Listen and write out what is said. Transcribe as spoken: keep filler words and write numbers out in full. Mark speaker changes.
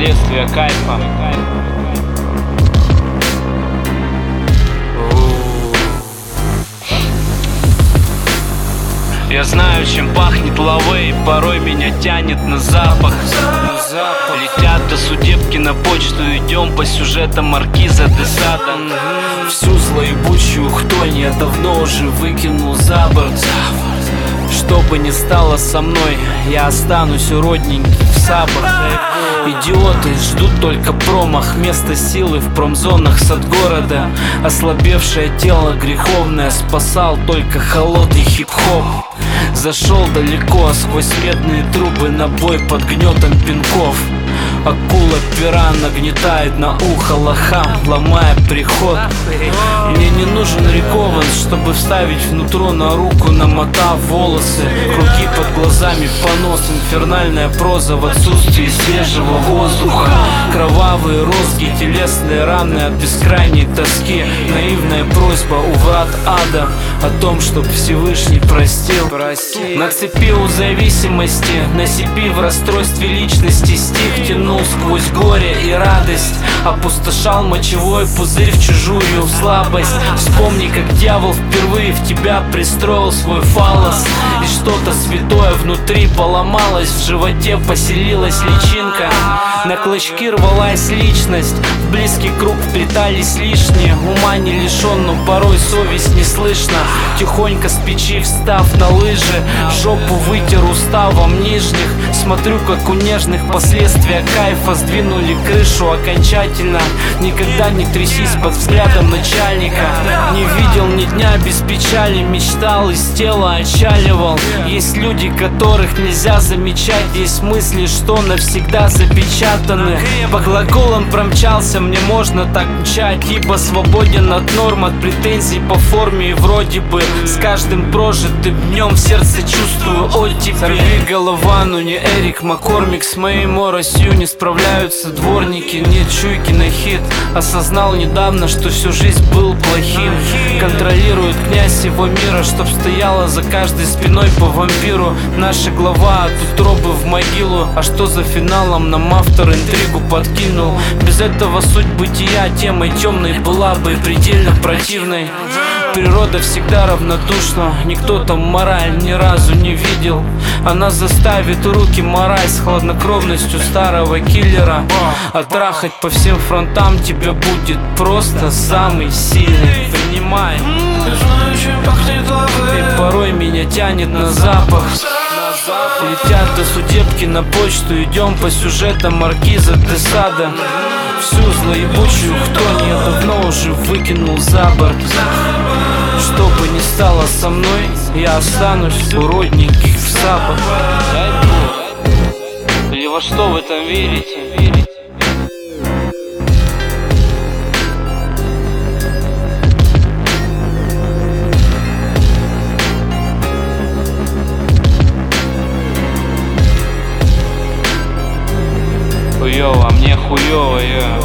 Speaker 1: последствия кайфа. Я знаю, чем пахнет лавей, порой меня тянет на запах. Летят до судебки на почту, идем по сюжетам маркиза де Сада.
Speaker 2: Всю злоебучую хтонь я давно уже выкинул за борт. Что бы ни стало со мной, я останусь уродненький в сабах. Идиоты ждут только промах, место силы в промзонах сад города. Ослабевшее тело греховное спасал только холодный хип-хоп. Зашел далеко сквозь медные трубы на бой под гнетом пинков. Акула пера нагнетает на ухо лохам, ломая приход. Мне не нужен рекованс, чтобы вставить внутрь на руку, намотав волосы. Круги под глазами, понос, инфернальная проза в отсутствии свежего воздуха. Кровавые розги, телесные раны от бескрайней тоски. Наивная просьба у врат ада о том, чтоб Всевышний простил. Нацепил у зависимости, на себе в расстройстве личности. Стих тянул сквозь горе и радость, опустошал мочевой пузырь в чужую слабость. Вспомни, как дьявол впервые в тебя пристроил свой фаллос, и что-то святое внутри поломалось, в животе поселилась личинка. На клочки рвалась личность, в близкий круг вплетались лишние. Ума не лишен, но порой совесть не слышно. Тихонько с печи встав на лыжи, жопу вытер уставом нижних. Смотрю, как у нежных последствия кайфа сдвинули крышу окончательно. Никогда не трясись под взглядом начальника. Не видел ни дня без печали, мечтал, из тела отчаливал. Есть люди, которых нельзя замечать, есть мысли, что навсегда запечатаны. По глаголам промчался, мне можно так мчать, ибо свободен от норм, от претензий по форме. И вроде бы с каждым прожитым днем в сердце чувствую оттепель. Сорви голова, но не Эрик Маккормик. С моей моросью не справляются дворники. Нет чуйки на хит, осознал недавно, что всю жизнь был плохим. Контролирует князь его мира, чтоб стояла за каждой спиной по вампиру. Наша глава от утробы в могилу. А что за финалом нам автор интригу подкинул? Без этого суть бытия темой темной была бы предельно противной. Природа всегда равнодушна, никто там мораль ни разу не видел. Она заставит руки морать с хладнокровностью старого киллера. А трахать по всем фронтам тебя будет просто самый сильный. Принимай. И порой меня тянет на запах. Летят до судебки на почту, идем по сюжетам маркиза де Сада. Всю злоебучую хтонь я давно уже выкинул за борт. Что бы ни стало со мной, я останусь уродненьких в сабах.
Speaker 1: Или во что в этом верите? Хуёво, а мне хуёво, я.